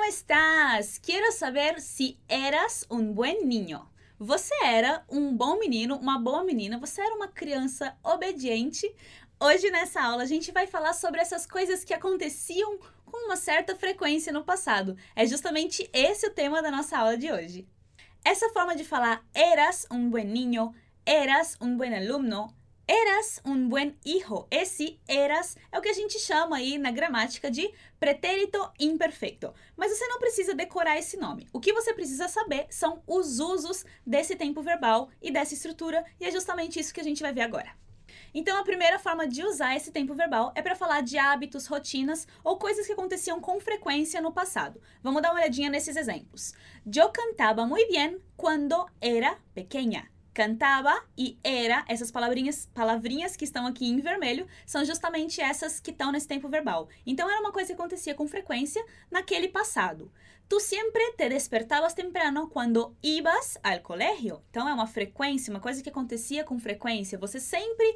estás? Quiero saber si eras un buen niño. Você era um bom menino, uma boa menina, você era uma criança obediente. Hoje nessa aula a gente vai falar sobre essas coisas que aconteciam com uma certa frequência no passado. É justamente esse o tema da nossa aula de hoje. Essa forma de falar eras un buen niño, eras un buen alumno, eras un buen hijo. Esse eras é o que a gente chama aí na gramática de pretérito imperfeito. Mas você não precisa decorar esse nome. O que você precisa saber são os usos desse tempo verbal e dessa estrutura, e é justamente isso que a gente vai ver agora. Então, a primeira forma de usar esse tempo verbal é para falar de hábitos, rotinas ou coisas que aconteciam com frequência no passado. Vamos dar uma olhadinha nesses exemplos. Yo cantaba muy bien cuando era pequeña. Cantava e era, essas palavrinhas que estão aqui em vermelho, são justamente essas que estão nesse tempo verbal. Então, era uma coisa que acontecia com frequência naquele passado. Tu siempre te despertabas temprano quando ibas al colegio. Então, é uma frequência, uma coisa que acontecia com frequência. Você sempre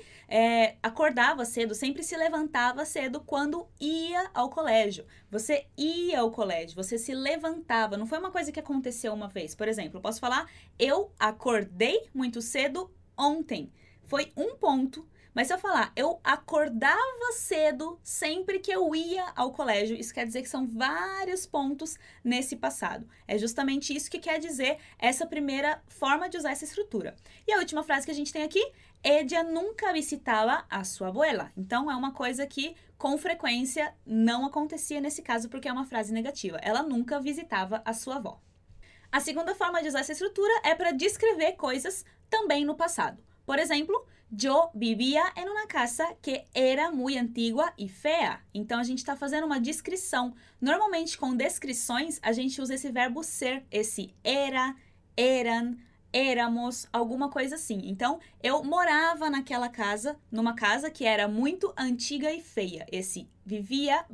acordava cedo, sempre se levantava cedo quando ia ao colégio. Você ia ao colégio, você se levantava. Não foi uma coisa que aconteceu uma vez. Por exemplo, eu posso falar, eu acordei muito cedo ontem. Foi um ponto. Mas se eu falar, eu acordava cedo sempre que eu ia ao colégio, isso quer dizer que são vários pontos nesse passado. É justamente isso que quer dizer essa primeira forma de usar essa estrutura. E a última frase que a gente tem aqui, ella nunca visitaba a sua abuela. Então, é uma coisa que, com frequência, não acontecia nesse caso, porque é uma frase negativa. Ela nunca visitava a sua avó. A segunda forma de usar essa estrutura é para descrever coisas também no passado. Por exemplo, yo vivía en una casa que era muy antigua y fea. Então, a gente está fazendo uma descrição. Normalmente, com descrições, a gente usa esse verbo ser, esse era, eram, éramos, alguma coisa assim. Então, eu morava naquela casa, numa casa que era muito antiga e feia. Esse vivia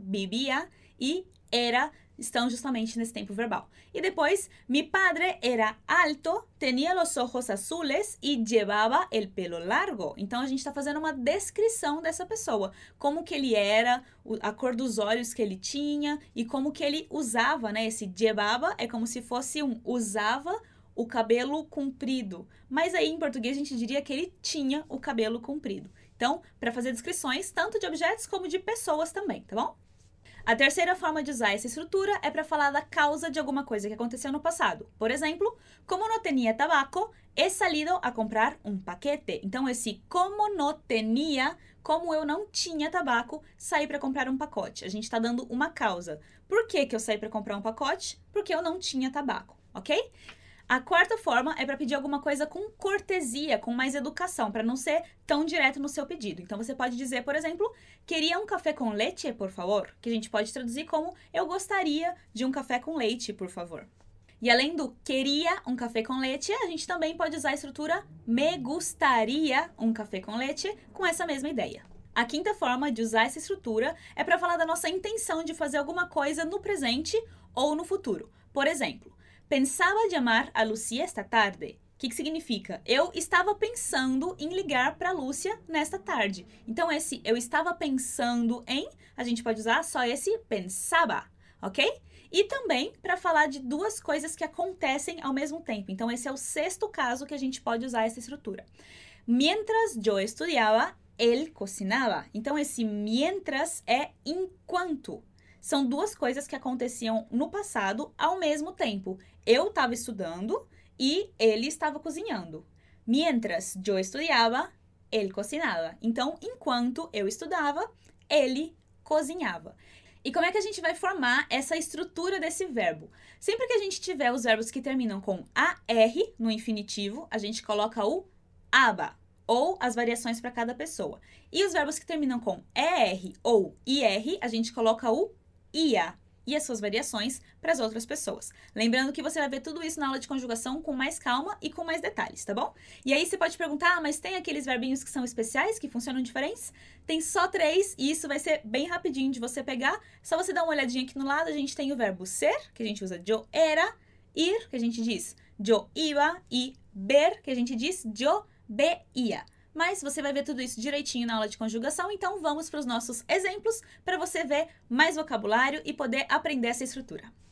e era estão justamente nesse tempo verbal. E depois, mi padre era alto, tenía los ojos azules y llevaba el pelo largo. Então, a gente está fazendo uma descrição dessa pessoa. Como que ele era, a cor dos olhos que ele tinha e como que ele usava, né? Esse llevaba é como se fosse usava o cabelo comprido. Mas aí, em português, a gente diria que ele tinha o cabelo comprido. Então, para fazer descrições, tanto de objetos como de pessoas também, tá bom? A terceira forma de usar essa estrutura é para falar da causa de alguma coisa que aconteceu no passado. Por exemplo, como no tenía tabaco, he salido a comprar un paquete. Então, esse como no tenía, como eu não tinha tabaco, saí para comprar um pacote. A gente está dando uma causa. Por que eu saí para comprar um pacote? Porque eu não tinha tabaco, ok? A quarta forma é para pedir alguma coisa com cortesia, com mais educação, para não ser tão direto no seu pedido. Então, você pode dizer, por exemplo, queria um café com leite, por favor? Que a gente pode traduzir como eu gostaria de um café com leite, por favor. E além do queria um café com leite, a gente também pode usar a estrutura me gustaría um café com leite com essa mesma ideia. A quinta forma de usar essa estrutura é para falar da nossa intenção de fazer alguma coisa no presente ou no futuro. Por exemplo, pensava chamar a Lucia esta tarde. O que significa? Eu estava pensando em ligar para a Lúcia nesta tarde. Então, esse eu estava pensando em, a gente pode usar só esse pensaba, ok? E também para falar de duas coisas que acontecem ao mesmo tempo. Então, esse é o sexto caso que a gente pode usar essa estrutura. Mientras yo estudiaba, él cocinaba. Então, esse mientras é enquanto. São duas coisas que aconteciam no passado ao mesmo tempo. Eu estava estudando e ele estava cozinhando. Mientras yo estudiaba, él cocinaba. Então, enquanto eu estudava, ele cozinhava. E como é que a gente vai formar essa estrutura desse verbo? Sempre que a gente tiver os verbos que terminam com AR no infinitivo, a gente coloca o aba, ou as variações para cada pessoa. E os verbos que terminam com ER ou IR, a gente coloca o ia e as suas variações para as outras pessoas. Lembrando que você vai ver tudo isso na aula de conjugação com mais calma e com mais detalhes, tá bom? E aí você pode perguntar, mas tem aqueles verbinhos que são especiais, que funcionam diferentes? Tem só 3 e isso vai ser bem rapidinho de você pegar. Só você dar uma olhadinha aqui no lado, a gente tem o verbo ser, que a gente usa yo era, ir, que a gente diz yo iba, e ver, que a gente diz yo veía. Mas você vai ver tudo isso direitinho na aula de conjugação, então vamos para os nossos exemplos para você ver mais vocabulário e poder aprender essa estrutura.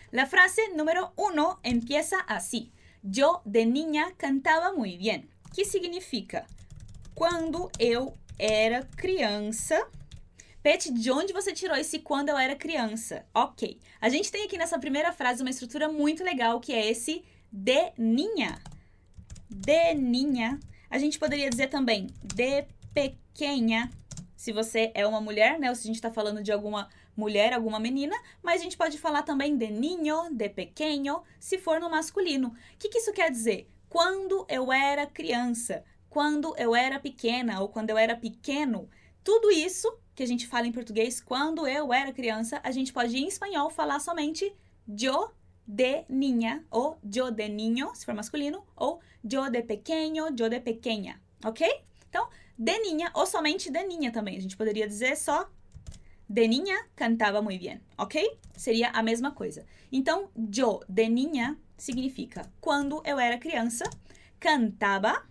La frase número 1 empieza así. Yo de niña cantava muy bien. Que significa? Quando eu era criança. Pet, de onde você tirou esse quando eu era criança? Ok. A gente tem aqui nessa primeira frase uma estrutura muito legal, que é esse de niña. De niña. A gente poderia dizer também de pequena, se você é uma mulher, né? Ou se a gente está falando de alguma mulher, alguma menina. Mas a gente pode falar também de niño, de pequeño, se for no masculino. O que isso quer dizer? Quando eu era criança, quando eu era pequena ou quando eu era pequeno. Tudo isso que a gente fala em português, quando eu era criança, a gente pode em espanhol falar somente yo de niña, ou yo de niño, se for masculino, ou yo de pequeño, yo de pequeña, ok? Então, de niña, ou somente de niña também. A gente poderia dizer só de niña cantava muy bien, ok? Seria a mesma coisa. Então, yo de niña significa quando eu era criança, cantava,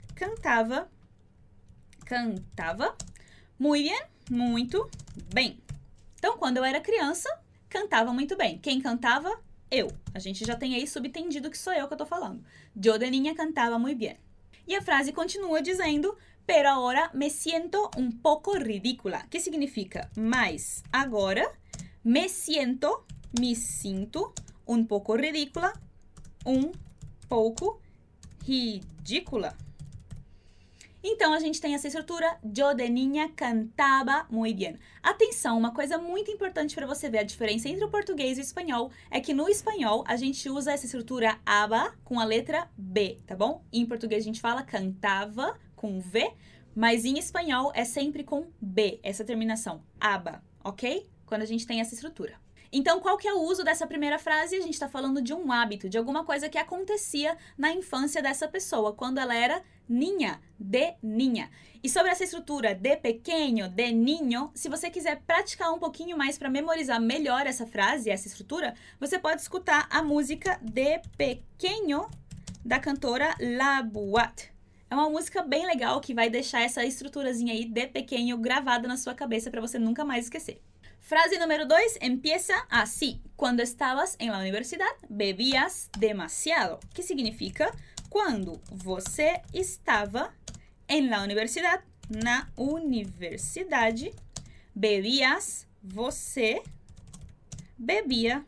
muy bien, muito bem. Então, quando eu era criança, cantava muito bem. Quem cantava? Eu. A gente já tem aí subentendido que sou eu que eu tô falando. Yo de niña cantava muy bien. E a frase continua dizendo, pero ahora me siento un poco ridícula. Que significa? Mas agora me sinto un poco ridícula, um pouco ridícula. Então, a gente tem essa estrutura, yo de niña cantaba muy bien. Atenção, uma coisa muito importante para você ver a diferença entre o português e o espanhol é que no espanhol a gente usa essa estrutura aba com a letra B, tá bom? Em português a gente fala cantava com V, mas em espanhol é sempre com B, essa terminação, aba, ok? Quando a gente tem essa estrutura. Então, qual que é o uso dessa primeira frase? A gente está falando de um hábito, de alguma coisa que acontecia na infância dessa pessoa, quando ela era niña, de niña. E sobre essa estrutura de pequeno, de niño, se você quiser praticar um pouquinho mais para memorizar melhor essa frase, essa estrutura, você pode escutar a música De Pequeno, da cantora La Boate. É uma música bem legal que vai deixar essa estruturazinha aí de pequeno gravada na sua cabeça para você nunca mais esquecer. Frase número 2 empieza así. Cuando estabas en la universidad, bebías demasiado. Que significa? Quando você estava en la universidad, na universidade, bebías, você bebia,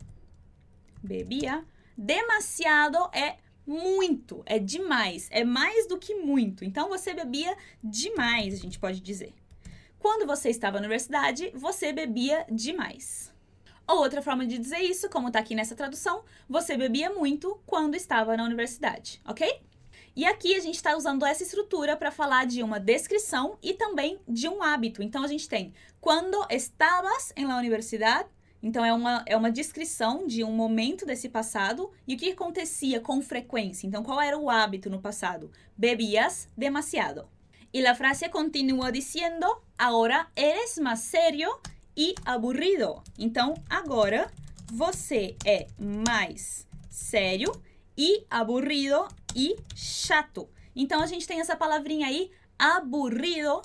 demasiado é muito, é demais, é mais do que muito. Então, você bebia demais, a gente pode dizer. Quando você estava na universidade, você bebia demais. Ou outra forma de dizer isso, como está aqui nessa tradução, você bebia muito quando estava na universidade, ok? E aqui a gente está usando essa estrutura para falar de uma descrição e também de um hábito. Então, a gente tem quando estabas en la universidad, então é uma descrição de um momento desse passado e o que acontecia com frequência. Então, qual era o hábito no passado? Bebías demasiado. Y la frase continúa diciendo, ahora eres más serio y aburrido. Então, agora você é mais sério e aburrido e chato. Então, a gente tem essa palavrinha aí, aburrido,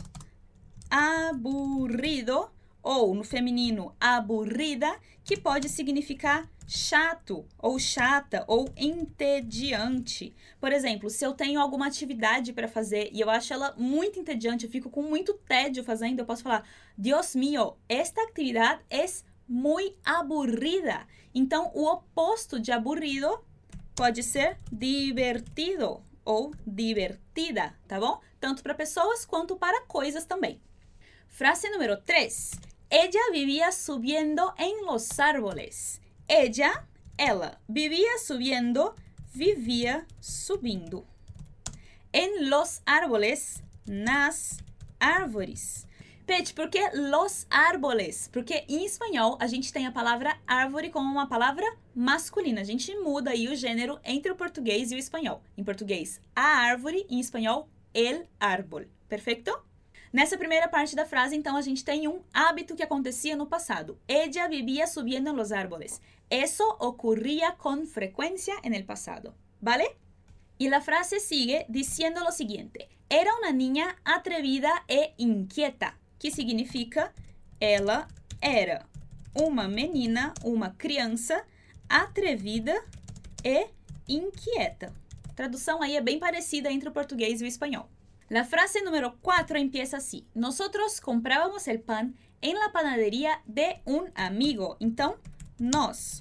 ou no feminino, aburrida, que pode significar chato, ou chata, ou entediante. Por exemplo, se eu tenho alguma atividade para fazer e eu acho ela muito entediante, eu fico com muito tédio fazendo, eu posso falar, Dios mío, esta actividad es muy aburrida. Então, o oposto de aburrido pode ser divertido ou divertida, tá bom? Tanto para pessoas quanto para coisas também. Frase número 3. Ella vivía subiendo en los árboles. Ela, vivia subindo, vivia subindo. En los árboles, nas árvores. Pet, por que los árboles? Porque em espanhol a gente tem a palavra árvore como uma palavra masculina. A gente muda aí o gênero entre o português e o espanhol. Em português, a árvore, em espanhol, el árbol. Perfeito? Nessa primeira parte da frase, então, a gente tem um hábito que acontecia no passado. Ella vivía subiendo en los árboles. Eso ocurría con frecuencia en el pasado. ¿Vale? Y la frase sigue diciendo lo siguiente. Era una niña atrevida e inquieta. Que significa? Ela era uma menina, uma criança atrevida e inquieta. A tradução aí é bem parecida entre o português e o espanhol. La frase número 4 empieza así. Nosotros comprábamos el pan en la panadería de un amigo. Então, nós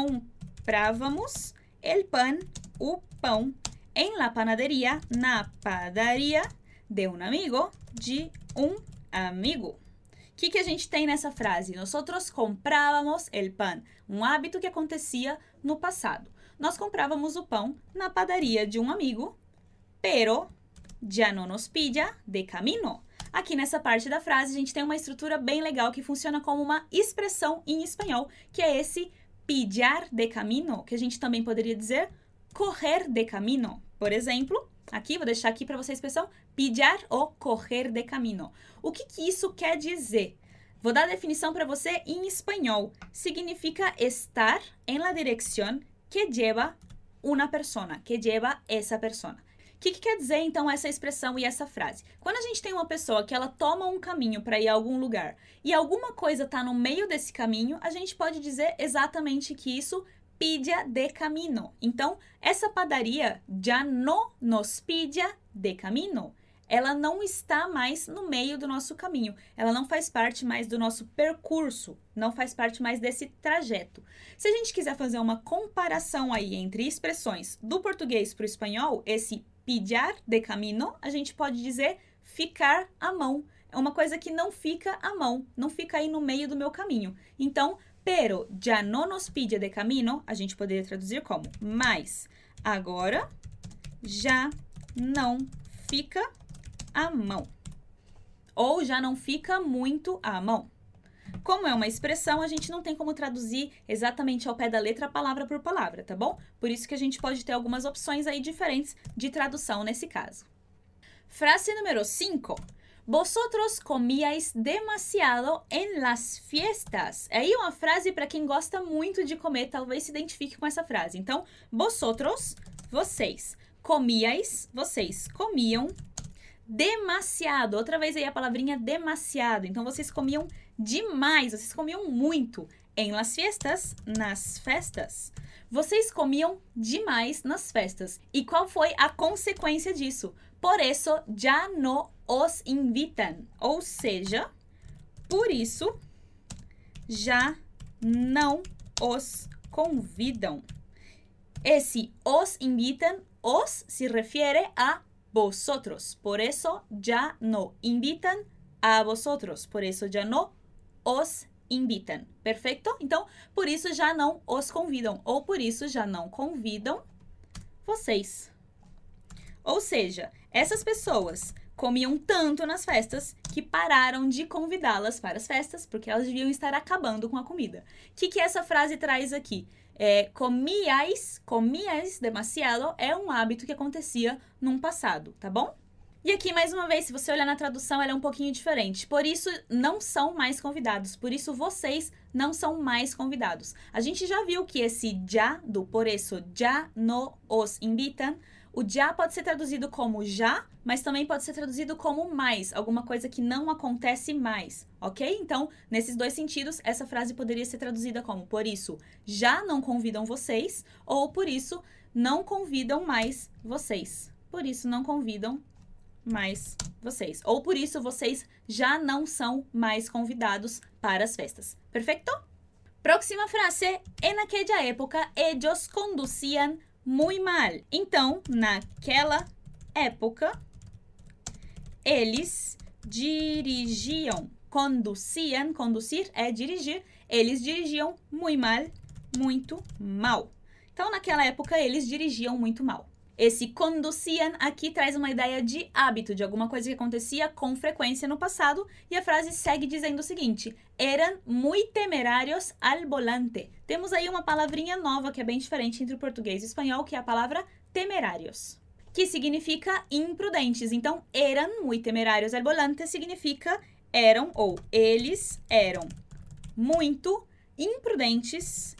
comprávamos el pan, o pão, en la panadería, na padaria de um amigo, de um amigo. O que a gente tem nessa frase? Nosotros comprávamos el pan. Um hábito que acontecia no passado. Nós comprávamos o pão na padaria de um amigo, pero ya no nos pilla de camino. Aqui nessa parte da frase, a gente tem uma estrutura bem legal que funciona como uma expressão em espanhol, que é esse pillar de camino, que a gente também poderia dizer correr de camino. Por exemplo, aqui, vou deixar aqui para você a expressão pillar ou correr de camino. O que isso quer dizer? Vou dar a definição para você em espanhol. Significa estar en la dirección que lleva una persona, que lleva esa persona. O que quer dizer, então, essa expressão e essa frase? Quando a gente tem uma pessoa que ela toma um caminho para ir a algum lugar e alguma coisa está no meio desse caminho, a gente pode dizer exatamente que isso pilla de camino. Então, essa padaria já no nos pilla de camino. Ela não está mais no meio do nosso caminho. Ela não faz parte mais do nosso percurso. Não faz parte mais desse trajeto. Se a gente quiser fazer uma comparação aí entre expressões do português para o espanhol, esse pillar de camino, a gente pode dizer ficar à mão. É uma coisa que não fica à mão, não fica aí no meio do meu caminho. Então, pero ya no nos pilla de camino, a gente poderia traduzir como mas agora já não fica à mão. Ou já não fica muito à mão. Como é uma expressão, a gente não tem como traduzir exatamente ao pé da letra, palavra por palavra, tá bom? Por isso que a gente pode ter algumas opções aí diferentes de tradução nesse caso. Frase número 5. Vosotros comíais demasiado en las fiestas. É aí uma frase para quem gosta muito de comer, talvez se identifique com essa frase. Então, vosotros, vocês, comíais, vocês comiam demasiado. Outra vez aí a palavrinha demasiado. Então, vocês comiam demais, vocês comiam muito. En las fiestas, nas festas. Vocês comiam demais nas festas. E qual foi a consequência disso? Por isso, já no os invitan. Ou seja, por isso, já não os convidam. Esse os invitan, os se refere a vosotros. Por eso ya no invitan a vosotros. Por eso ya no os invitan. Perfeito? Então, por isso já não os convidam. Ou por isso já não convidam vocês. Ou seja, essas pessoas comiam tanto nas festas que pararam de convidá-las para as festas, porque elas deviam estar acabando com a comida. O que essa frase traz aqui? Comíais demasiado é um hábito que acontecia num passado, tá bom? E aqui, mais uma vez, se você olhar na tradução, ela é um pouquinho diferente. Por isso, não são mais convidados. Por isso, vocês não são mais convidados. A gente já viu que esse já, do por isso, já no os invitan, o já pode ser traduzido como já, mas também pode ser traduzido como mais, alguma coisa que não acontece mais, ok? Então, nesses dois sentidos, essa frase poderia ser traduzida como por isso, já não convidam vocês, ou por isso, não convidam mais vocês. Por isso, não convidam mais vocês. Ou por isso, vocês já não são mais convidados para as festas. Perfeito? Próxima frase. En aquella época, ellos conducían muy mal. Então, naquela época, eles dirigiam. Conduciam, conduzir é dirigir. Eles dirigiam muito mal, muito mal. Então, naquela época, eles dirigiam muito mal. Esse conduciam aqui traz uma ideia de hábito, de alguma coisa que acontecia com frequência no passado, e a frase segue dizendo o seguinte: eran muy temerários al volante. Temos aí uma palavrinha nova que é bem diferente entre o português e o espanhol, que é a palavra temerários, que significa imprudentes. Então, eran muy temerários al volante significa eram ou eles eram muito imprudentes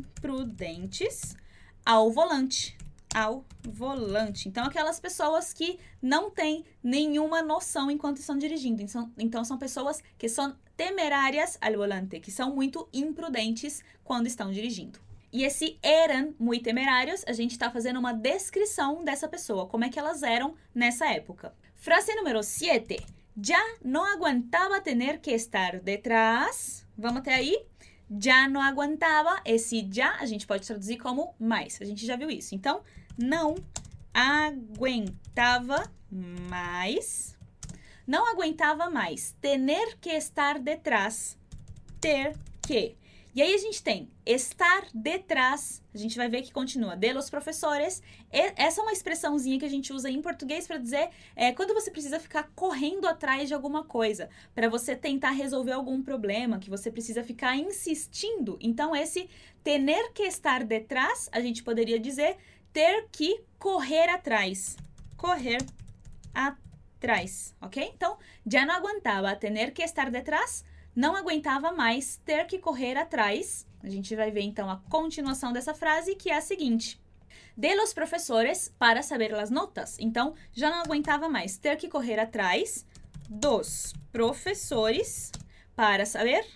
ao volante. Ao volante. Então, aquelas pessoas que não têm nenhuma noção enquanto estão dirigindo. Então, são pessoas que são temerárias al volante, que são muito imprudentes quando estão dirigindo. E esse eran muy temerários, a gente está fazendo uma descrição dessa pessoa, como é que elas eram nessa época. Frase número 7. Ya no aguantaba tener que estar detrás. Vamos até aí? Já não aguentava, esse já a gente pode traduzir como mais. A gente já viu isso. Então, não aguentava mais. Não aguentava mais. Tener que estar detrás. Ter que. E aí a gente tem estar detrás, a gente vai ver que continua, de los professores. Essa é uma expressãozinha que a gente usa em português para dizer quando você precisa ficar correndo atrás de alguma coisa, para você tentar resolver algum problema, que você precisa ficar insistindo. Então, esse tener que estar detrás, a gente poderia dizer ter que correr atrás. Correr atrás, ok? Então, já não aguentava tener que estar detrás. Não aguentava mais ter que correr atrás. A gente vai ver, então, a continuação dessa frase, que é a seguinte. De los professores para saber as notas. Então, já não aguentava mais ter que correr atrás dos professores para saber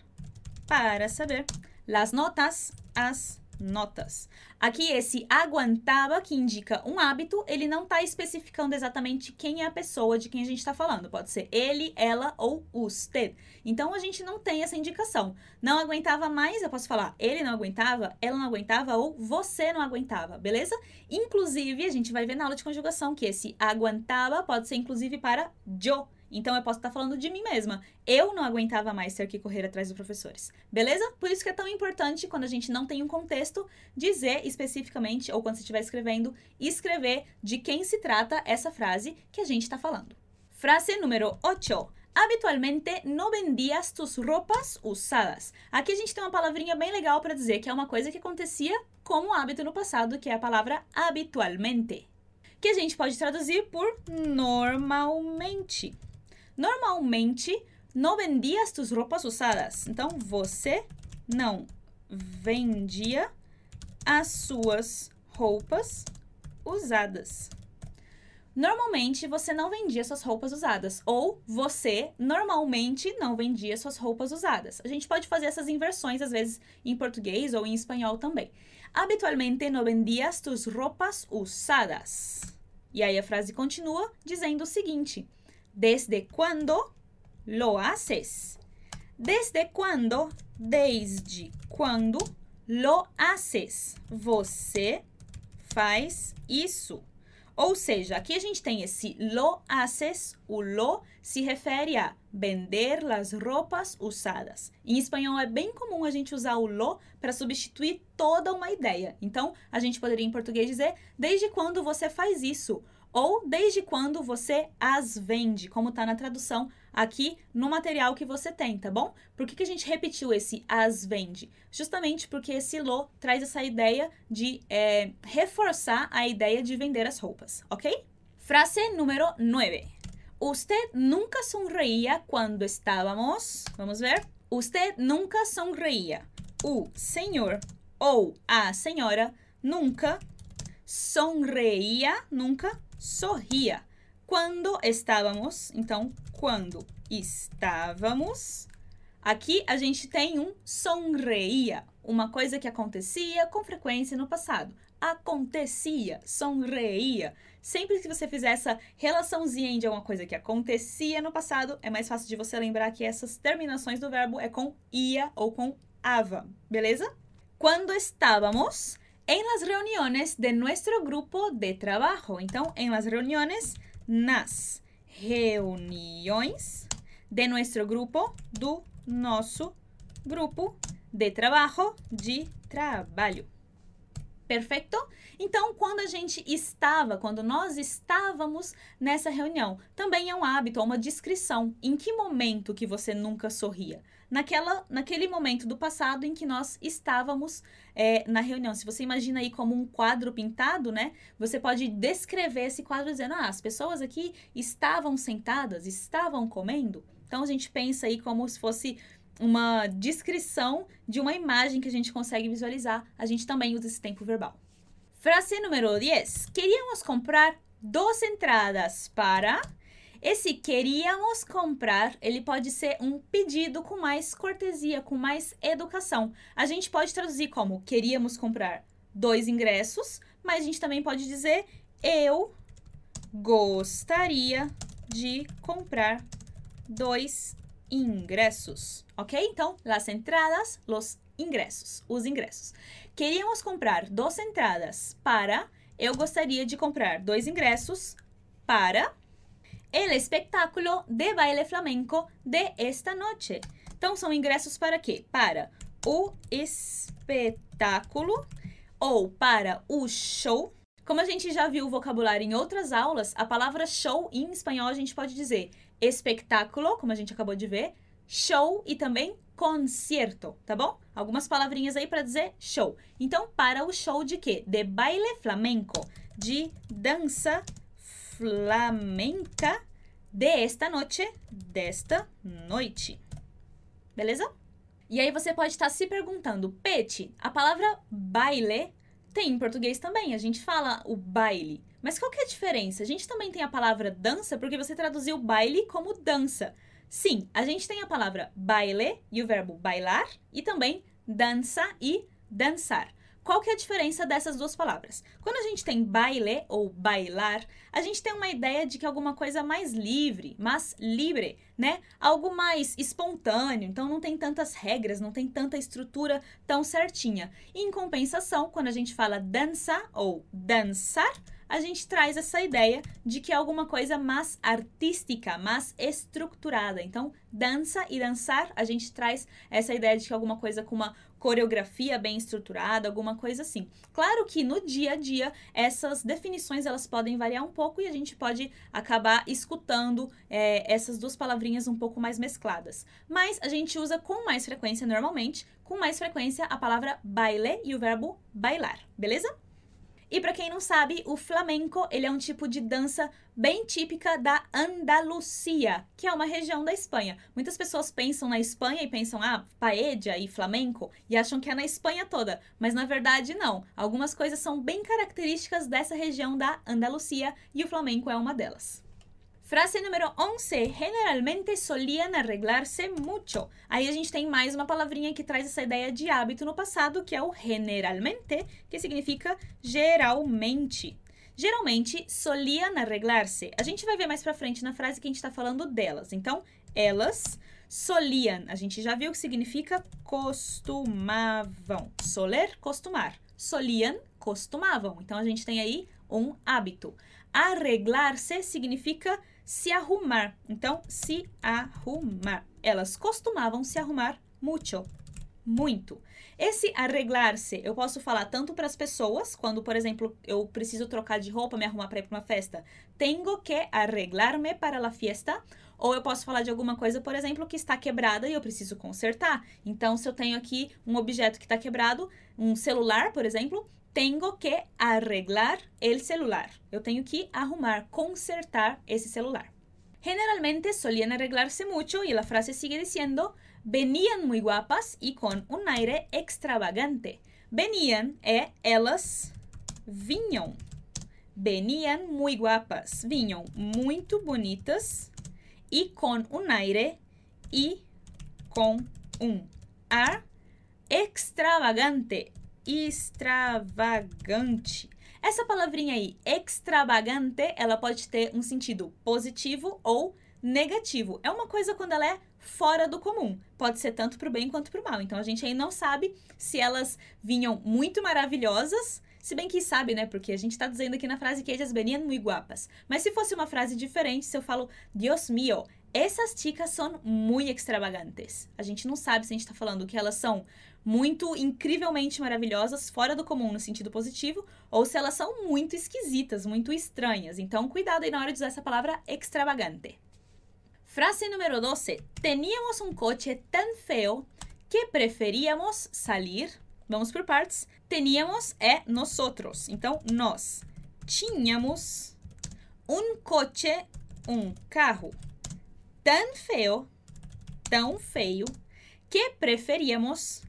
as notas, as notas. Aqui, esse aguentava, que indica um hábito, ele não está especificando exatamente quem é a pessoa de quem a gente está falando. Pode ser ele, ela ou usted. Então, a gente não tem essa indicação. Não aguentava mais, eu posso falar ele não aguentava, ela não aguentava ou você não aguentava, beleza? Inclusive, a gente vai ver na aula de conjugação que esse aguentava pode ser inclusive para yo. Então, eu posso estar falando de mim mesma. Eu não aguentava mais ter que correr atrás dos professores. Beleza? Por isso que é tão importante, quando a gente não tem um contexto, dizer especificamente, ou quando você estiver escrevendo, escrever de quem se trata essa frase que a gente está falando. Frase número 8. Habitualmente no vendías tus roupas usadas. Aqui a gente tem uma palavrinha bem legal para dizer que é uma coisa que acontecia como hábito no passado, que é a palavra habitualmente, que a gente pode traduzir por normalmente. Normalmente, não vendias tus roupas usadas. Então, você não vendia as suas roupas usadas. Normalmente, você não vendia suas roupas usadas. Ou você normalmente não vendia suas roupas usadas. A gente pode fazer essas inversões, às vezes, em português ou em espanhol também. Habitualmente no vendias tus roupas usadas. E aí a frase continua dizendo o seguinte. ¿Desde cuándo lo haces? ¿Desde cuándo? Desde quando lo haces? Você faz isso. Ou seja, aqui a gente tem esse lo haces, o lo se refere a vender las roupas usadas. Em espanhol é bem comum a gente usar o lo para substituir toda uma ideia. Então, a gente poderia em português dizer, desde quando você faz isso? Ou desde quando você as vende, como está na tradução aqui no material que você tem, tá bom? Por que a gente repetiu esse as vende? Justamente porque esse lo traz essa ideia de reforçar a ideia de vender as roupas, ok? Frase número 9. Usted nunca sonreía quando estávamos... Vamos ver? Usted nunca sonreía. O senhor ou a senhora nunca sonreía, nunca sorria. Quando estávamos, então, quando estávamos, aqui a gente tem um sonreía, uma coisa que acontecia com frequência no passado. Acontecia, sonreía. Sempre que você fizer essa relaçãozinha de alguma coisa que acontecia no passado, é mais fácil de você lembrar que essas terminações do verbo é com ia ou com ava, beleza? Quando estávamos en las reuniones de nuestro grupo de trabajo. Então, en las reuniones, nas reuniões de nuestro grupo, do nosso grupo de trabajo, de trabalho. Perfeito? Então, quando nós estávamos nessa reunião, também é um hábito, uma descrição. Em que momento que você nunca sorria? Naquele momento do passado em que nós estávamos na reunião. Se você imagina aí como um quadro pintado, né? Você pode descrever esse quadro dizendo, as pessoas aqui estavam sentadas, estavam comendo. Então, a gente pensa aí como se fosse uma descrição de uma imagem que a gente consegue visualizar. A gente também usa esse tempo verbal. Frase número 10. Queríamos comprar 2 entradas para Esse queríamos comprar, ele pode ser um pedido com mais cortesia, com mais educação. A gente pode traduzir como queríamos comprar 2 ingressos, mas a gente também pode dizer eu gostaria de comprar 2 ingressos, ok? Então, las entradas, los ingressos, os ingressos. Queríamos comprar 2 entradas para, eu gostaria de comprar 2 ingressos para el espectáculo de baile flamenco de esta noche. Então, são ingressos para quê? Para o espetáculo ou para o show. Como a gente já viu o vocabulário em outras aulas, a palavra show em espanhol a gente pode dizer espectáculo, como a gente acabou de ver, show e também concierto, tá bom? Algumas palavrinhas aí para dizer show. Então, para o show de quê? De baile flamenco, de dança flamenca de esta noche, desta noite. Beleza? E aí você pode estar se perguntando, Peti, a palavra baile tem em português também, a gente fala o baile. Mas qual que é a diferença? A gente também tem a palavra dança porque você traduziu baile como dança. Sim, a gente tem a palavra baile e o verbo bailar e também dança e dançar. Qual que é a diferença dessas duas palavras? Quando a gente tem baile ou bailar, a gente tem uma ideia de que é alguma coisa mais livre, mais libre, né? Algo mais espontâneo, então não tem tantas regras, não tem tanta estrutura tão certinha. E, em compensação, quando a gente fala dança ou dançar, a gente traz essa ideia de que é alguma coisa mais artística, mais estruturada. Então, dança e dançar, a gente traz essa ideia de que é alguma coisa com uma coreografia bem estruturada, alguma coisa assim. Claro que no dia a dia, essas definições elas podem variar um pouco e a gente pode acabar escutando essas duas palavrinhas um pouco mais mescladas. Mas a gente usa com mais frequência, normalmente, com mais frequência a palavra baile e o verbo bailar, beleza? E para quem não sabe, o flamenco, ele é um tipo de dança bem típica da Andalucia, que é uma região da Espanha. Muitas pessoas pensam na Espanha e pensam, paella e flamenco, e acham que é na Espanha toda, mas na verdade não. Algumas coisas são bem características dessa região da Andalucia e o flamenco é uma delas. Frase número 11, generalmente solían arreglarse mucho. Aí a gente tem mais uma palavrinha que traz essa ideia de hábito no passado, que é o generalmente, que significa geralmente. Geralmente, solían arreglarse. A gente vai ver mais pra frente na frase que a gente tá falando delas. Então, elas solían. A gente já viu que significa costumavam. Soler, costumar. Solían, costumavam. Então, a gente tem aí um hábito. Arreglar-se significa se arrumar. Então, se arrumar. Elas costumavam se arrumar mucho. Muito. Esse arreglar-se, eu posso falar tanto para as pessoas, quando, por exemplo, eu preciso trocar de roupa, me arrumar para ir para uma festa. Tengo que arreglar-me para la fiesta. Ou eu posso falar de alguma coisa, por exemplo, que está quebrada e eu preciso consertar. Então, se eu tenho aqui um objeto que está quebrado, um celular, por exemplo, tengo que arreglar el celular. Eu tenho que arrumar, consertar esse celular. Generalmente solían arreglarse mucho y la frase sigue diciendo venían muy guapas y con un aire extravagante. Venían elas vinham. Venían muy guapas. Vinham muito bonitas e com un aire e com um ar extravagante. Extravagante. Essa palavrinha aí, extravagante, ela pode ter um sentido positivo ou negativo. É uma coisa quando ela é fora do comum. Pode ser tanto pro bem quanto pro mal. Então, a gente aí não sabe se elas vinham muito maravilhosas, se bem que sabe, né? Porque a gente tá dizendo aqui na frase que ellas venían muy guapas. Mas se fosse uma frase diferente, se eu falo, Dios mío, essas chicas são muito extravagantes. A gente não sabe se a gente tá falando que elas são muito incrivelmente maravilhosas, fora do comum no sentido positivo, ou se elas são muito esquisitas, muito estranhas. Então, cuidado aí na hora de usar essa palavra extravagante. Frase número 12. Teníamos um coche tão feo que preferíamos salir. Vamos por partes. Teníamos é nosotros. Então, nós tínhamos um coche, um carro, tão feio, que preferíamos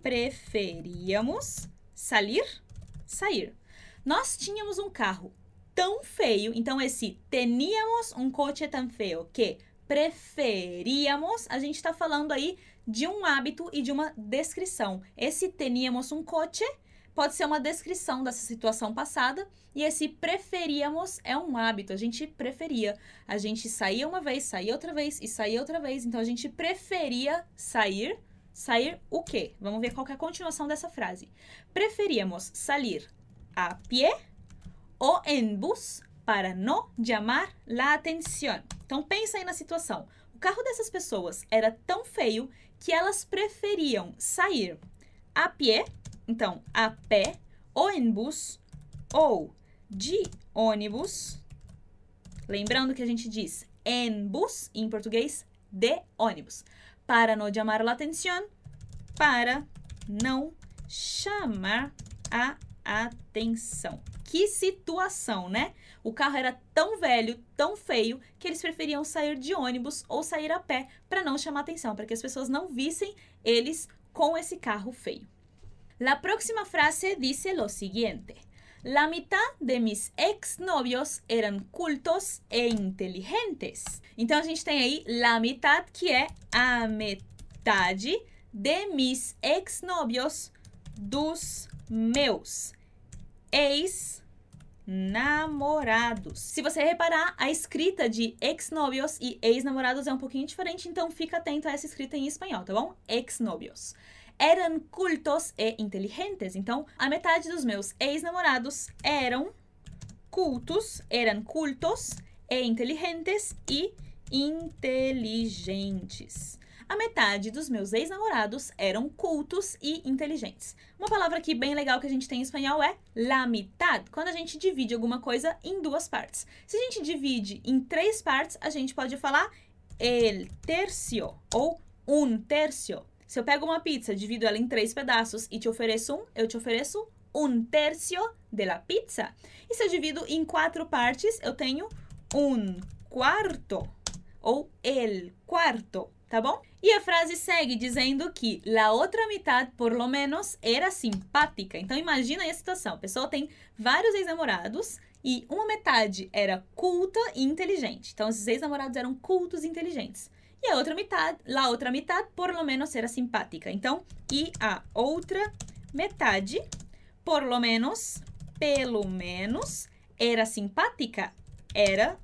sair. Nós tínhamos um carro tão feio. Então, esse teníamos um coche tão feio que preferíamos, a gente está falando aí de um hábito e de uma descrição. Esse teníamos um coche pode ser uma descrição dessa situação passada, e esse preferíamos é um hábito, a gente preferia. A gente saía uma vez, saía outra vez e saía outra vez, então a gente preferia sair. Sair o quê? Vamos ver qual que é a continuação dessa frase. Preferíamos salir a pie ou en bus para no llamar la atención. Então pensa aí na situação. O carro dessas pessoas era tão feio que elas preferiam sair a pé, então a pé, ou em bus, ou de ônibus. Lembrando que a gente diz en bus, em português, de ônibus. Para no llamar la atención, para não chamar a atenção. Que situação, né? O carro era tão velho, tão feio, que eles preferiam sair de ônibus ou sair a pé para não chamar atenção, para que as pessoas não vissem eles com esse carro feio. La próxima frase dice lo siguiente. La mitad de mis exnovios eran cultos e inteligentes. Então, a gente tem aí la mitad, que é a metade de mis exnovios, dos meus ex-namorados. Se você reparar, a escrita de ex-novios e ex-namorados é um pouquinho diferente, então fica atento a essa escrita em espanhol, tá bom? Ex-novios. Eram cultos e inteligentes. Então, a metade dos meus ex-namorados eram cultos e inteligentes e inteligentes. A metade dos meus ex-namorados eram cultos e inteligentes. Uma palavra aqui bem legal que a gente tem em espanhol é la mitad, quando a gente divide alguma coisa em duas partes. Se a gente divide em três partes, a gente pode falar el tercio ou un tercio. Se eu pego uma pizza, divido ela em 3 pedaços e te ofereço eu te ofereço un tercio de la pizza. E se eu divido em 4 partes, eu tenho un cuarto ou el cuarto, tá bom? E a frase segue dizendo que la outra mitad, por lo menos, era simpática. Então, imagina aí a situação. A pessoa tem vários ex-namorados e uma metade era culta e inteligente. Então, esses ex-namorados eram cultos e inteligentes. E a outra metade, la outra mitad, por lo menos, era simpática. Então, e a outra metade, por lo menos, pelo menos, era simpática? Era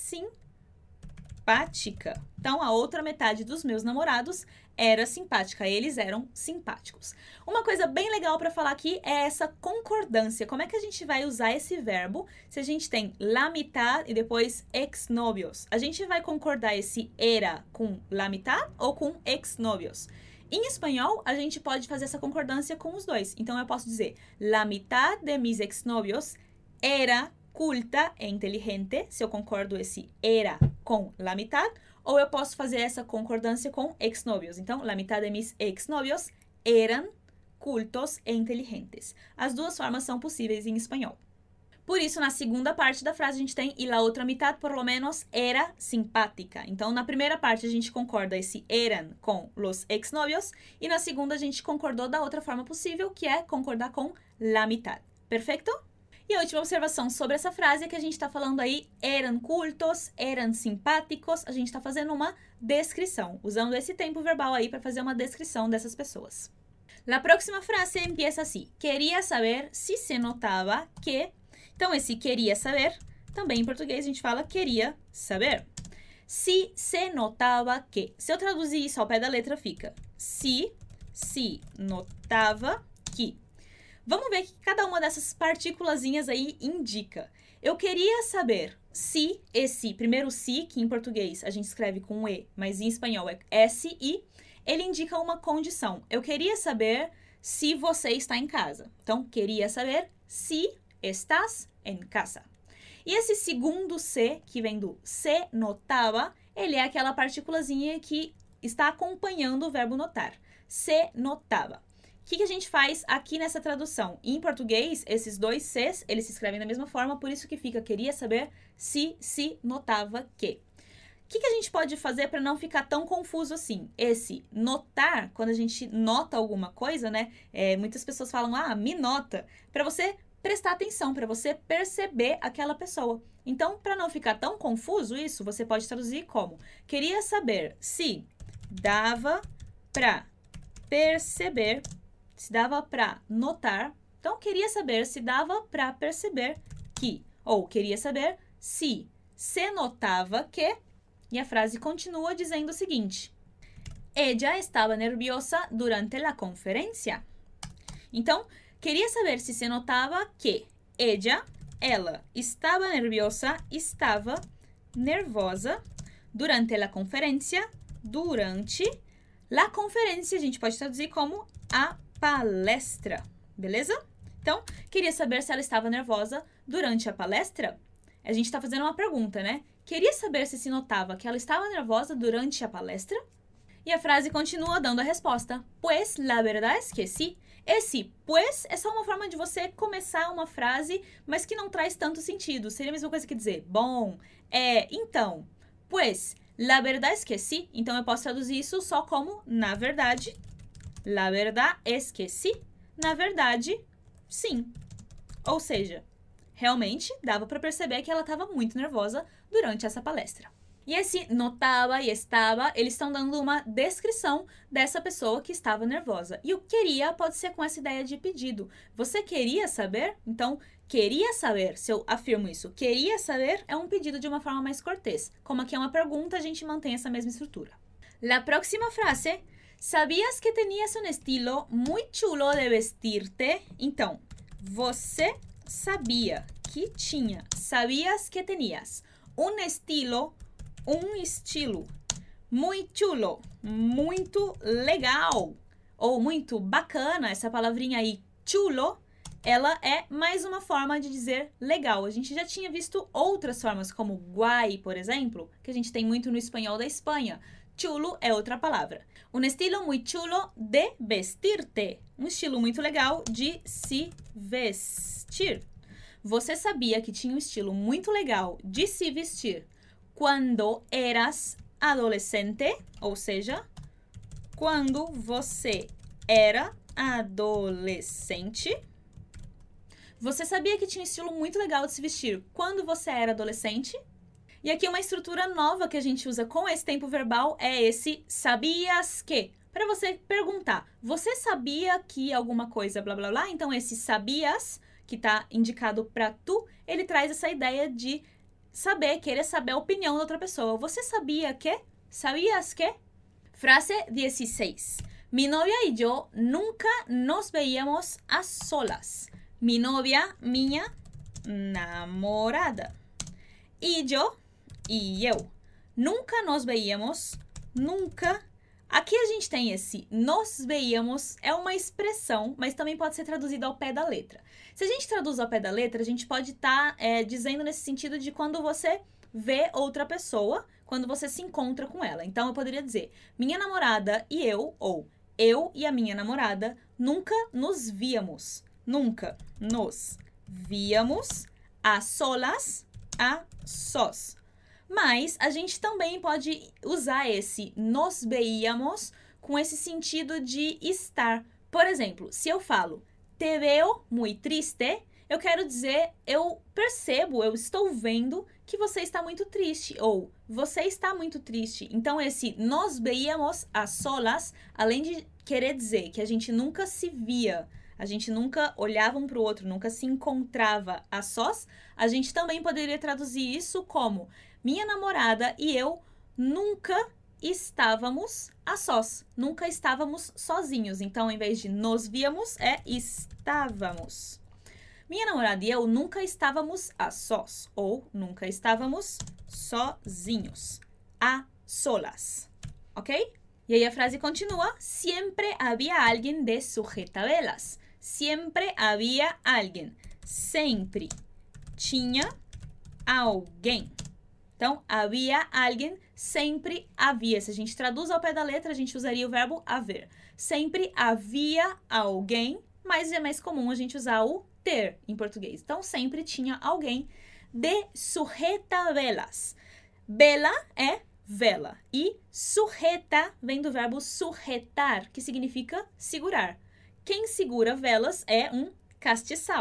simpática. Então, a outra metade dos meus namorados era simpática. Eles eram simpáticos. Uma coisa bem legal para falar aqui é essa concordância. Como é que a gente vai usar esse verbo se a gente tem la mitad e depois ex-novios? A gente vai concordar esse era com la mitad ou com ex-novios? Em espanhol, a gente pode fazer essa concordância com os dois. Então, eu posso dizer la mitad de mis ex-novios era culta e inteligente, se eu concordo esse era com la mitad, ou eu posso fazer essa concordância com ex-novios. Então, la mitad de mis ex-novios eram cultos e inteligentes. As duas formas são possíveis em espanhol. Por isso, na segunda parte da frase, a gente tem y la otra mitad, por lo menos, era simpática. Então, na primeira parte, a gente concorda esse eran com los ex-novios, e na segunda, a gente concordou da outra forma possível, que é concordar com la mitad. Perfeito? E a última observação sobre essa frase é que a gente está falando aí eram cultos, eram simpáticos, a gente está fazendo uma descrição, usando esse tempo verbal aí para fazer uma descrição dessas pessoas. La próxima frase empieza assim: queria saber se se notava que... Então, esse queria saber, também em português a gente fala queria saber. Se se notava que... Se eu traduzir isso ao pé da letra, fica se notava que... Vamos ver o que cada uma dessas partículazinhas aí indica. Eu queria saber se esse primeiro se, que em português a gente escreve com E, mas em espanhol é SI, ele indica uma condição. Eu queria saber se você está em casa. Então, queria saber se estás em casa. E esse segundo se, que vem do se notava, ele é aquela partículazinha que está acompanhando o verbo notar. Se notava. O que a gente faz aqui nessa tradução? Em português, esses dois Cs, eles se escrevem da mesma forma, por isso que fica, queria saber se notava que. O que a gente pode fazer para não ficar tão confuso assim? Esse notar, quando a gente nota alguma coisa, né? Muitas pessoas falam, me nota. Para você prestar atenção, para você perceber aquela pessoa. Então, para não ficar tão confuso isso, você pode traduzir como: queria saber se dava para perceber, se dava para notar. Então, queria saber se dava para perceber que, ou queria saber se notava que, e a frase continua dizendo o seguinte: ella estava nerviosa durante la conferência. Então, queria saber se notava que ela, estava nervosa durante a conferência, a gente pode traduzir como a palestra, beleza? Então, queria saber se ela estava nervosa durante a palestra. A gente está fazendo uma pergunta, né? Queria saber se notava que ela estava nervosa durante a palestra? E a frase continua dando a resposta. Pues, la verdad es que sí. Esse pues é só uma forma de você começar uma frase, mas que não traz tanto sentido. Seria a mesma coisa que dizer, bom, então. Pues, la verdad es que sí. Então, eu posso traduzir isso só como, na verdade. La verdad es que sí. Na verdade, sim. Ou seja, realmente dava para perceber que ela estava muito nervosa durante essa palestra. E esse notava e estava, eles estão dando uma descrição dessa pessoa que estava nervosa. E o queria pode ser com essa ideia de pedido. Você queria saber? Então, queria saber, se eu afirmo isso, queria saber é um pedido de uma forma mais cortês. Como aqui é uma pergunta, a gente mantém essa mesma estrutura. La próxima frase, ¿sabías que tenías un estilo muy chulo de vestirte? Então, você sabia que tinha, sabías que tenías um estilo muito chulo, muito legal, ou muito bacana. Essa palavrinha aí, chulo, ela é mais uma forma de dizer legal. A gente já tinha visto outras formas, como guay, por exemplo, que a gente tem muito no espanhol da Espanha. Chulo é outra palavra. Um estilo muito chulo de vestirte. Um estilo muito legal de se vestir. Você sabia que tinha um estilo muito legal de se vestir quando eras adolescente? Ou seja, quando você era adolescente. Você sabia que tinha um estilo muito legal de se vestir quando você era adolescente? E aqui uma estrutura nova que a gente usa com esse tempo verbal é esse sabias que. Para você perguntar, você sabia que alguma coisa blá blá blá? Então esse sabias, que está indicado para tu, ele traz essa ideia de saber, querer saber a opinião da outra pessoa. Você sabia que? ¿Sabías que? Frase 16. Mi novia y yo nunca nos veíamos a solas. Mi novia, minha namorada. Y yo, e eu. Nunca nos veíamos, nunca. Aqui a gente tem esse nos veíamos, é uma expressão, mas também pode ser traduzido ao pé da letra. Se a gente traduz ao pé da letra, a gente pode estar dizendo nesse sentido de quando você vê outra pessoa, quando você se encontra com ela. Então, eu poderia dizer, minha namorada e eu, ou eu e a minha namorada, nunca nos víamos. Nunca nos víamos a solas, a sós. Mas a gente também pode usar esse nos veíamos com esse sentido de estar. Por exemplo, se eu falo te veo muy triste, eu quero dizer, eu percebo, eu estou vendo que você está muito triste, ou você está muito triste. Então, esse nos veíamos a solas, além de querer dizer que a gente nunca se via, a gente nunca olhava um para o outro, nunca se encontrava a sós, a gente também poderia traduzir isso como minha namorada e eu nunca estávamos a sós, nunca estávamos sozinhos. Então, em vez de nos víamos, estávamos. Minha namorada e eu nunca estávamos a sós, ou nunca estávamos sozinhos, a solas, ok? E aí a frase continua, siempre había alguien de sujetavelas. Siempre había alguien. Sempre tinha alguém. Então, havia alguém, sempre havia. Se a gente traduz ao pé da letra, a gente usaria o verbo haver. Sempre havia alguém, mas é mais comum a gente usar o ter em português. Então, sempre tinha alguém de sujetavelas. Vela é vela. E sujeta vem do verbo sujetar, que significa segurar. Quem segura velas é um castiçal.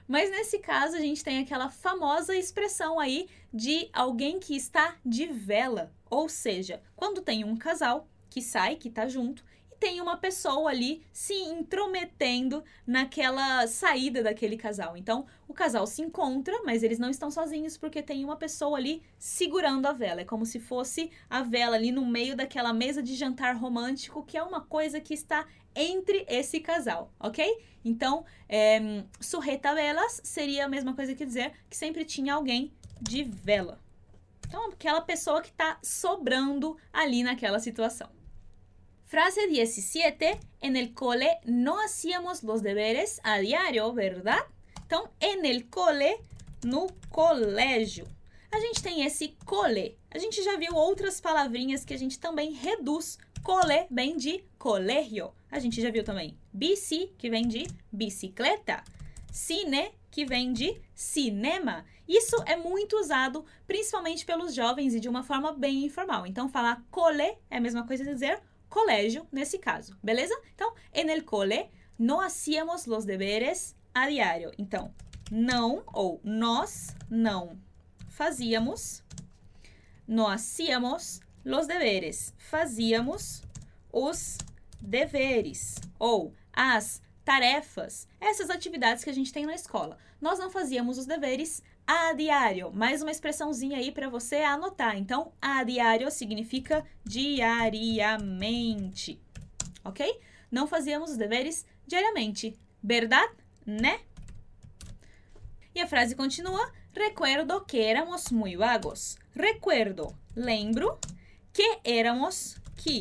Mas nesse caso, a gente tem aquela famosa expressão aí de alguém que está de vela. Ou seja, quando tem um casal que sai, que tá junto, e tem uma pessoa ali se intrometendo naquela saída daquele casal. Então, o casal se encontra, mas eles não estão sozinhos porque tem uma pessoa ali segurando a vela. É como se fosse a vela ali no meio daquela mesa de jantar romântico, que é uma coisa que está entre esse casal, ok? Então, sujeta-velas seria a mesma coisa que dizer que sempre tinha alguém de vela. Então, aquela pessoa que está sobrando ali naquela situação. Frase 17. En el cole no hacíamos los deberes a diario, ¿verdad? Então, en el cole, no colégio. A gente tem esse cole. A gente já viu outras palavrinhas que a gente também reduz. Cole vem de colégio. A gente já viu também bici, que vem de bicicleta. Cine, que vem de cinema. Isso é muito usado, principalmente pelos jovens e de uma forma bem informal. Então, falar cole é a mesma coisa que dizer colégio, nesse caso, beleza? Então, en el cole, no hacíamos los deberes a diario. Então, não ou nós não fazíamos, no hacíamos los deberes, fazíamos os deveres ou as tarefas, essas atividades que a gente tem na escola. Nós não fazíamos os deveres a diário, mais uma expressãozinha aí para você anotar. Então, a diário significa diariamente, ok? Não fazíamos os deveres diariamente, verdade, né? E a frase continua, recuerdo que éramos muy vagos. Recuerdo, lembro, que éramos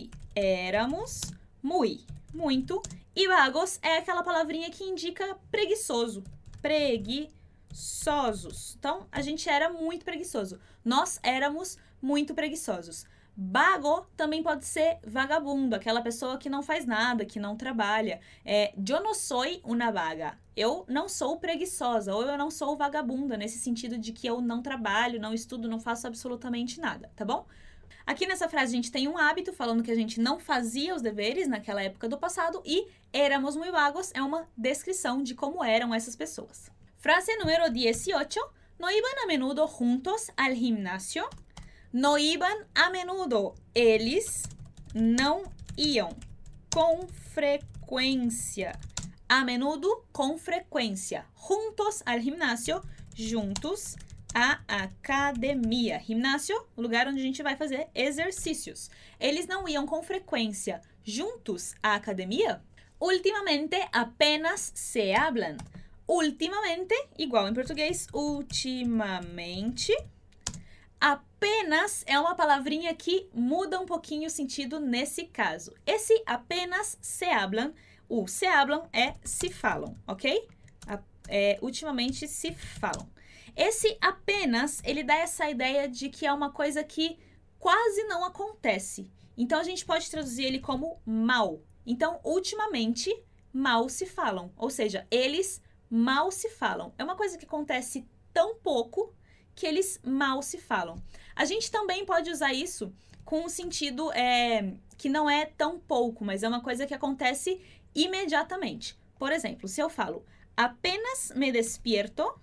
muito, e vagos é aquela palavrinha que indica preguiçoso, preguiçosos. Então, a gente era muito preguiçoso. Nós éramos muito preguiçosos. Vago também pode ser vagabundo, aquela pessoa que não faz nada, que não trabalha. Eu não sou uma vaga. Eu não sou preguiçosa, ou eu não sou vagabunda, nesse sentido de que eu não trabalho, não estudo, não faço absolutamente nada, tá bom? Aqui nessa frase a gente tem um hábito falando que a gente não fazia os deveres naquela época do passado e éramos muy vagos é uma descrição de como eram essas pessoas. Frase número 18. No iban a menudo juntos al gimnasio. No iban a menudo. Eles não iam com frequência. A menudo, com frequência. Juntos al gimnasio. Juntos à academia. Gimnasio, o lugar onde a gente vai fazer exercícios. Eles não iam com frequência juntos à academia. Ultimamente apenas se hablan. Ultimamente, igual em português, ultimamente. Apenas é uma palavrinha que muda um pouquinho o sentido nesse caso. Esse apenas se hablan, o se hablan é se falam, ok? Ultimamente se falam. Esse apenas, ele dá essa ideia de que é uma coisa que quase não acontece. Então, a gente pode traduzir ele como mal. Então, ultimamente, mal se falam. Ou seja, eles mal se falam. É uma coisa que acontece tão pouco que eles mal se falam. A gente também pode usar isso com um sentido que não é tão pouco, mas é uma coisa que acontece imediatamente. Por exemplo, se eu falo, apenas me despierto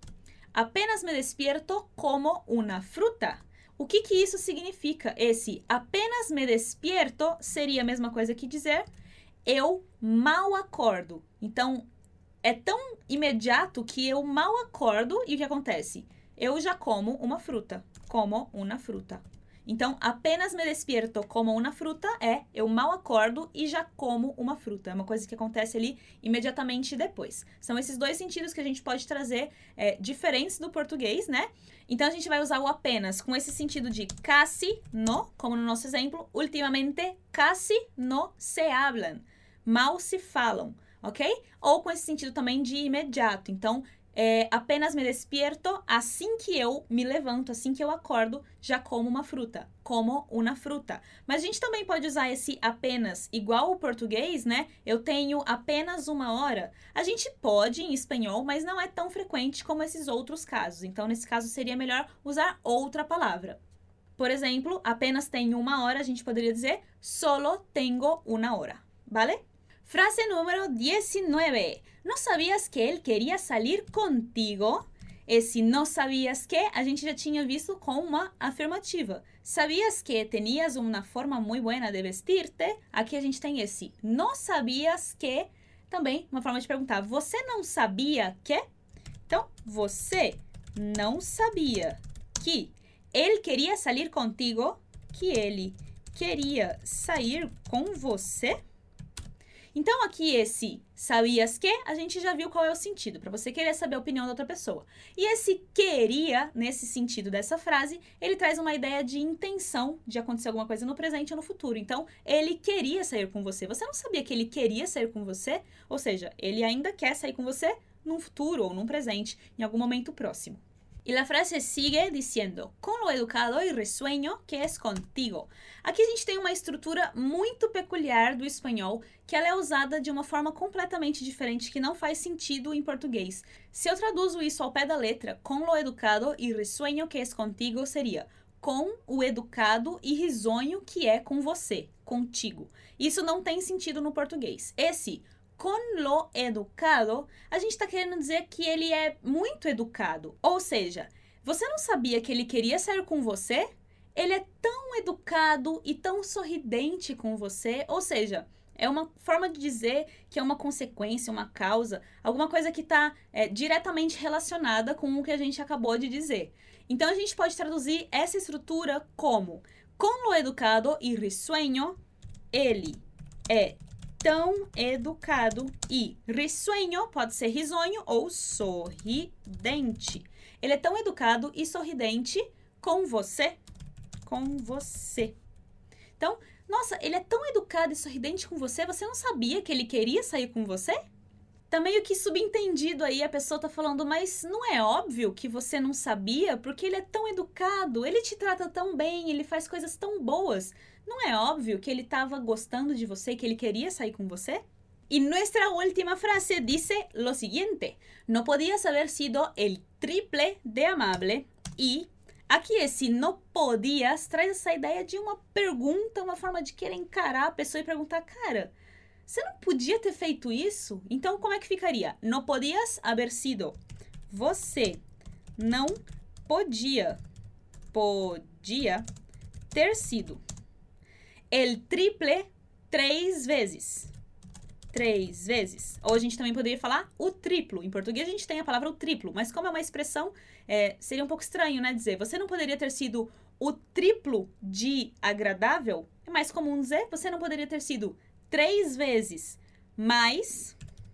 como una fruta. O que isso significa? Esse apenas me despierto seria a mesma coisa que dizer eu mal acordo. Então, é tão imediato que eu mal acordo e o que acontece? Eu já como uma fruta. Como una fruta. Então, apenas me despierto como una fruta é eu mal acordo e já como uma fruta. É uma coisa que acontece ali imediatamente depois. São esses dois sentidos que a gente pode trazer diferentes do português, né? Então, a gente vai usar o apenas com esse sentido de casi no, como no nosso exemplo. Ultimamente, casi no se hablan. Mal se falam, ok? Ou com esse sentido também de imediato. Então, apenas me despierto, assim que eu me levanto, assim que eu acordo, já como uma fruta. Como una fruta. Mas a gente também pode usar esse apenas igual o português, né? Eu tenho apenas uma hora. A gente pode em espanhol, mas não é tão frequente como esses outros casos. Então, nesse caso, seria melhor usar outra palavra. Por exemplo, apenas tenho uma hora, a gente poderia dizer solo tengo una hora. Vale? Frase número 19. ¿No sabías que él quería salir contigo? Esse não sabias que a gente já tinha visto com uma afirmativa. Sabias que tenías uma forma muito buena de vestirte? Aqui a gente tem esse não sabias que, também uma forma de perguntar. Você não sabia que? Então, você não sabia que ele queria sair contigo? Que ele queria sair com você? Então, aqui esse sabias que, a gente já viu qual é o sentido, para você querer saber a opinião da outra pessoa. E esse queria, nesse sentido dessa frase, ele traz uma ideia de intenção de acontecer alguma coisa no presente ou no futuro. Então, ele queria sair com você. Você não sabia que ele queria sair com você? Ou seja, ele ainda quer sair com você num futuro ou num presente, em algum momento próximo. E a frase sigue dizendo, com lo educado y risueño que es contigo. Aqui a gente tem uma estrutura muito peculiar do espanhol, que ela é usada de uma forma completamente diferente, que não faz sentido em português. Se eu traduzo isso ao pé da letra, com lo educado y risueño que es contigo, seria com o educado e risonho que é com você, contigo. Isso não tem sentido no português. Esse com lo educado, a gente está querendo dizer que ele é muito educado. Ou seja, você não sabia que ele queria sair com você? Ele é tão educado e tão sorridente com você. Ou seja, é uma forma de dizer que é uma consequência, uma causa, alguma coisa que está diretamente relacionada com o que a gente acabou de dizer. Então, a gente pode traduzir essa estrutura como com lo educado y risueño, ele é tão educado e risueño pode ser risonho ou sorridente. Ele é tão educado e sorridente com você. Com você. Então, nossa, ele é tão educado e sorridente com você, você não sabia que ele queria sair com você? Tá meio que subentendido aí, a pessoa tá falando, mas não é óbvio que você não sabia, porque ele é tão educado, ele te trata tão bem, ele faz coisas tão boas. Não é óbvio que ele estava gostando de você e que ele queria sair com você? Y nuestra última frase dice lo siguiente. No podías haber sido el triple de amable. E aqui esse no podías traz essa ideia de uma pergunta, uma forma de querer encarar a pessoa e perguntar, cara, você não podia ter feito isso? Então, como é que ficaria? No podías haber sido. Você não podia ter sido el triple 3 vezes. 3 vezes. Ou a gente também poderia falar o triplo. Em português a gente tem a palavra o triplo, mas como é uma expressão, seria um pouco estranho, né? Dizer, você não poderia ter sido o triplo de agradável? É mais comum dizer, você não poderia ter sido 3 vezes mais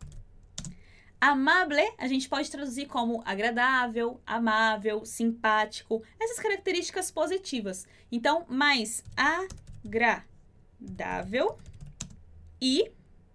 amable. A gente pode traduzir como agradável, amável, simpático. Essas características positivas. Então, mais agradável e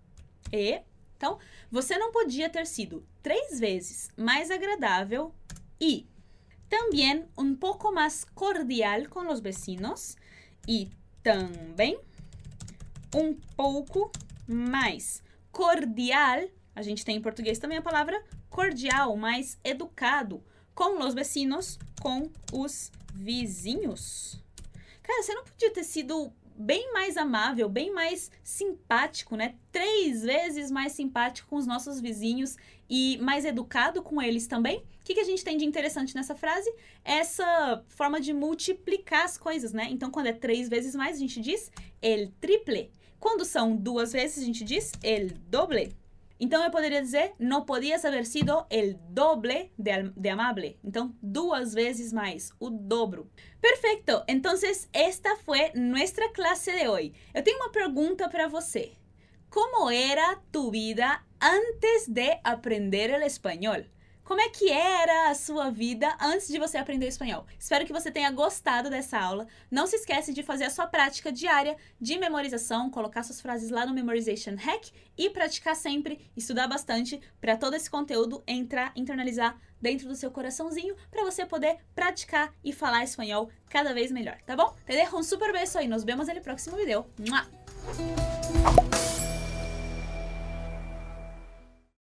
então, você não podia ter sido 3 vezes mais agradável e também um pouco mais cordial com os vecinos e também um pouco mais cordial, a gente tem em português também a palavra cordial, mais educado com os vecinos, com os vizinhos. Cara, você não podia ter sido bem mais amável, bem mais simpático, né? 3 vezes mais simpático com os nossos vizinhos e mais educado com eles também. O que a gente tem de interessante nessa frase? Essa forma de multiplicar as coisas, né? Então, quando é 3 vezes mais, a gente diz el triple. Quando são 2 vezes, a gente diz el doble. Então, eu poderia dizer, no podías haber sido el doble de amable. Então, 2 vezes mais, o dobro. Perfeito! Então, esta foi nossa classe de hoje. Eu tenho uma pergunta para você. Como era tu vida antes de aprender o espanhol? Como é que era a sua vida antes de você aprender o espanhol? Espero que você tenha gostado dessa aula. Não se esquece de fazer a sua prática diária de memorização, colocar suas frases lá no Memorization Hack e praticar sempre, estudar bastante para todo esse conteúdo entrar, internalizar dentro do seu coraçãozinho para você poder praticar e falar espanhol cada vez melhor, tá bom? Te dejo um super beijo e nos vemos no próximo vídeo. ¡Mua!